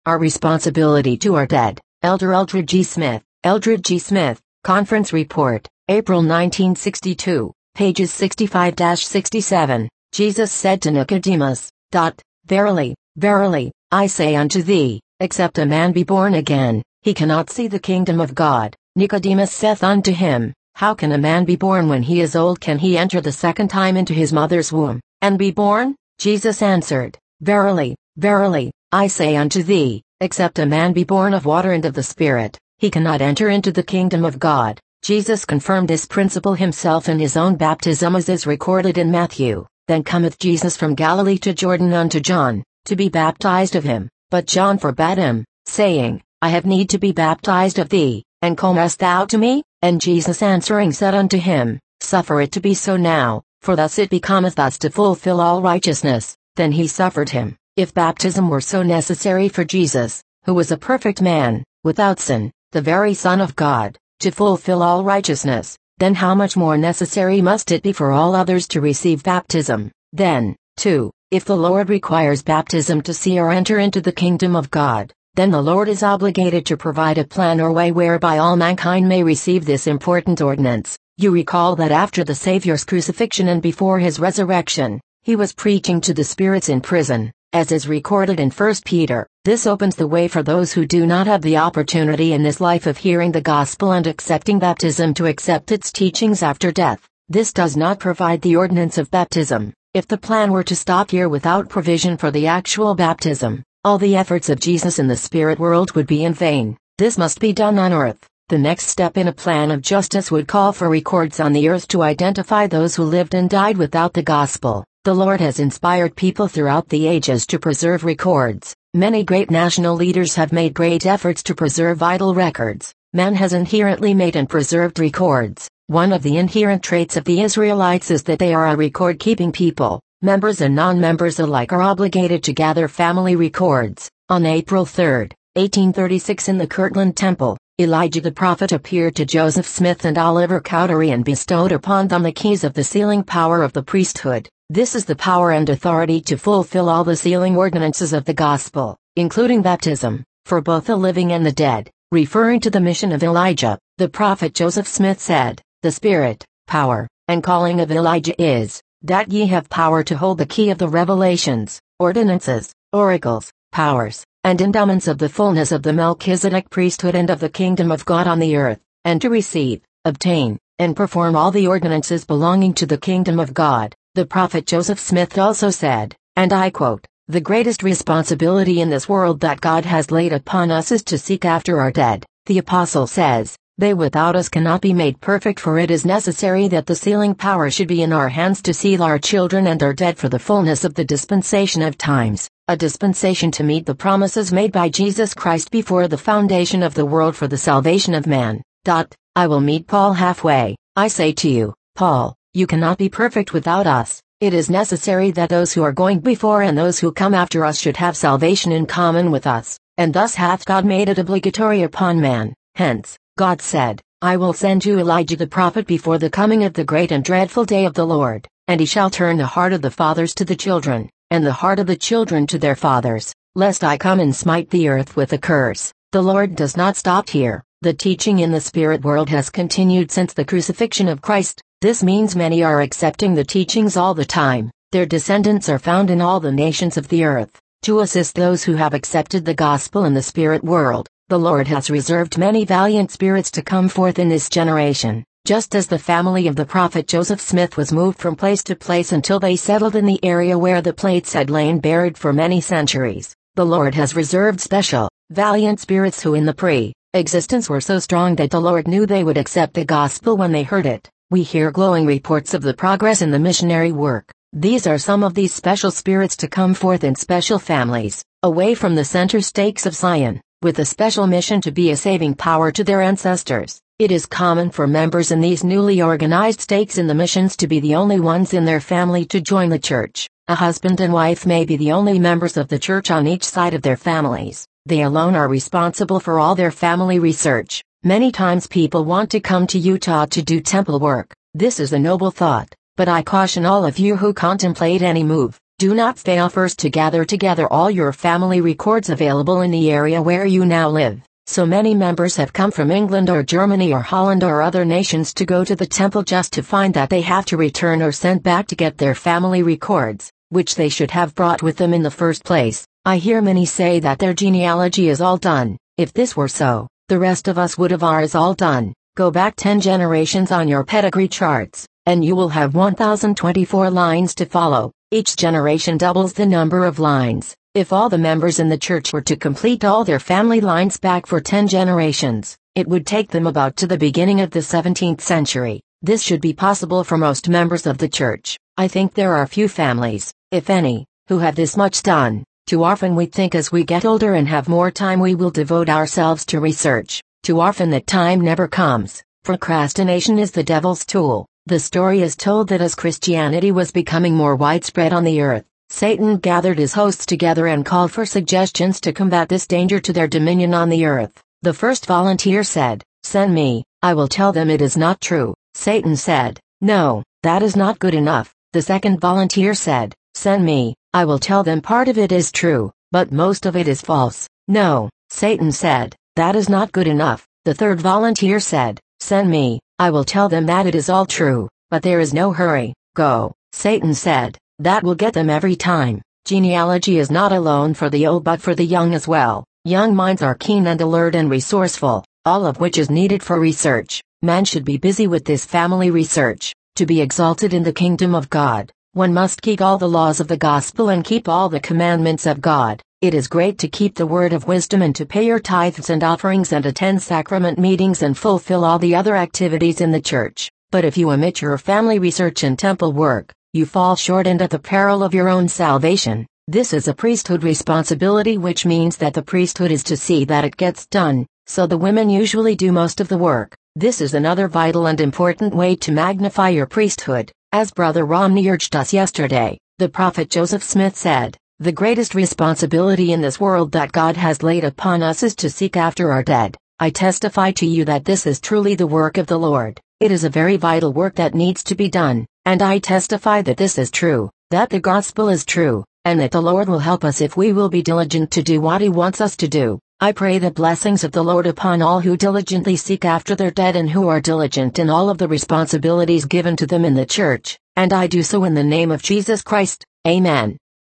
Our responsibility to our dead. Elder Eldred G. Smith. Eldred G. Smith, Conference Report, April 1962, pages 65-67. Jesus said to Nicodemus, Verily, verily, I say unto thee, except a man be born again, he cannot see the kingdom of God. Nicodemus saith unto him, How can a man be born when he is old? Can he enter the second time into his mother's womb, and be born? Jesus answered, Verily, verily, I say unto thee, except a man be born of water and of the Spirit, he cannot enter into the kingdom of God. Jesus confirmed this principle himself in his own baptism, as is recorded in Matthew. Then cometh Jesus from Galilee to Jordan unto John, to be baptized of him. But John forbade him, saying, I have need to be baptized of thee, and comest thou to me? And Jesus answering said unto him, Suffer it to be so now, for thus it becometh us to fulfill all righteousness. Then he suffered him. If baptism were so necessary for Jesus, who was a perfect man, without sin, the very Son of God, to fulfill all righteousness, then how much more necessary must it be for all others to receive baptism? Then, too, if the Lord requires baptism to see or enter into the kingdom of God, then the Lord is obligated to provide a plan or way whereby all mankind may receive this important ordinance. You recall that after the Savior's crucifixion and before his resurrection, he was preaching to the spirits in prison, as is recorded in 1 Peter. This opens the way for those who do not have the opportunity in this life of hearing the gospel and accepting baptism to accept its teachings after death. This does not provide the ordinance of baptism. If the plan were to stop here without provision for the actual baptism, all the efforts of Jesus in the spirit world would be in vain. This must be done on earth. The next step in a plan of justice would call for records on the earth to identify those who lived and died without the gospel. The Lord has inspired people throughout the ages to preserve records. Many great national leaders have made great efforts to preserve vital records. Man has inherently made and preserved records. One of the inherent traits of the Israelites is that they are a record-keeping people. Members and non-members alike are obligated to gather family records. On April 3, 1836 in the Kirtland Temple, Elijah the prophet appeared to Joseph Smith and Oliver Cowdery and bestowed upon them the keys of the sealing power of the priesthood. This is the power and authority to fulfill all the sealing ordinances of the gospel, including baptism, for both the living and the dead. Referring to the mission of Elijah, the prophet Joseph Smith said, The spirit, power, and calling of Elijah is, that ye have power to hold the key of the revelations, ordinances, oracles, powers, and endowments of the fullness of the Melchizedek priesthood and of the kingdom of God on the earth, and to receive, obtain, and perform all the ordinances belonging to the kingdom of God. The prophet Joseph Smith also said, and I quote, The greatest responsibility in this world that God has laid upon us is to seek after our dead. The apostle says, They without us cannot be made perfect, for it is necessary that the sealing power should be in our hands to seal our children and our dead for the fullness of the dispensation of times, a dispensation to meet the promises made by Jesus Christ before the foundation of the world for the salvation of man. I will meet Paul halfway. I say to you, Paul, you cannot be perfect without us. It is necessary that those who are going before and those who come after us should have salvation in common with us, and thus hath God made it obligatory upon man. Hence, God said, I will send you Elijah the prophet before the coming of the great and dreadful day of the Lord, and he shall turn the heart of the fathers to the children, and the heart of the children to their fathers, lest I come and smite the earth with a curse. The Lord does not stop here. The teaching in the spirit world has continued since the crucifixion of Christ. This means many are accepting the teachings all the time. Their descendants are found in all the nations of the earth. To assist those who have accepted the gospel in the spirit world, the Lord has reserved many valiant spirits to come forth in this generation. Just as the family of the prophet Joseph Smith was moved from place to place until they settled in the area where the plates had lain buried for many centuries, the Lord has reserved special, valiant spirits who in the pre-existence were so strong that the Lord knew they would accept the gospel when they heard it. We hear glowing reports of the progress in the missionary work. These are some of these special spirits to come forth in special families, away from the center stakes of Zion, with a special mission to be a saving power to their ancestors. It is common for members in these newly organized stakes in the missions to be the only ones in their family to join the church. A husband and wife may be the only members of the church on each side of their families. They alone are responsible for all their family research. Many times people want to come to Utah to do temple work. This is a noble thought, but I caution all of you who contemplate any move, Do not fail first to gather together all your family records available in the area where you now live. So many members have come from England or Germany or Holland or other nations to go to the temple just to find that they have to return or send back to get their family records, which they should have brought with them in the first place. I hear many say that their genealogy is all done. If this were so, the rest of us would have ours all done. Go back 10 generations on your pedigree charts, and you will have 1024 lines to follow. Each generation doubles the number of lines. If all the members in the church were to complete all their family lines back for 10 generations, it would take them about to the beginning of the 17th century. This should be possible for most members of the church. I think there are few families, if any, who have this much done. Too often we think as we get older and have more time we will devote ourselves to research. Too often that time never comes. Procrastination is the devil's tool. The story is told that as Christianity was becoming more widespread on the earth, Satan gathered his hosts together and called for suggestions to combat this danger to their dominion on the earth. The first volunteer said, "Send me, I will tell them it is not true." Satan said, "No, that is not good enough." The second volunteer said, "Send me, I will tell them part of it is true, but most of it is false." "No," Satan said, "that is not good enough." The third volunteer said, "Send me, I will tell them that it is all true, but there is no hurry." "Go," Satan said, "that will get them every time." Genealogy is not alone for the old but for the young as well. Young minds are keen and alert and resourceful, all of which is needed for research. Man should be busy with this family research. To be exalted in the kingdom of God, one must keep all the laws of the gospel and keep all the commandments of God. It is great to keep the word of wisdom and to pay your tithes and offerings and attend sacrament meetings and fulfill all the other activities in the church. But if you omit your family research and temple work, you fall short and at the peril of your own salvation. This is a priesthood responsibility, which means that the priesthood is to see that it gets done, so the women usually do most of the work. This is another vital and important way to magnify your priesthood. As Brother Romney urged us yesterday, the prophet Joseph Smith said, "The greatest responsibility in this world that God has laid upon us is to seek after our dead." I testify to you that this is truly the work of the Lord. It is a very vital work that needs to be done, and I testify that this is true, that the gospel is true, and that the Lord will help us if we will be diligent to do what He wants us to do. I pray the blessings of the Lord upon all who diligently seek after their dead and who are diligent in all of the responsibilities given to them in the church, and I do so in the name of Jesus Christ. Amen.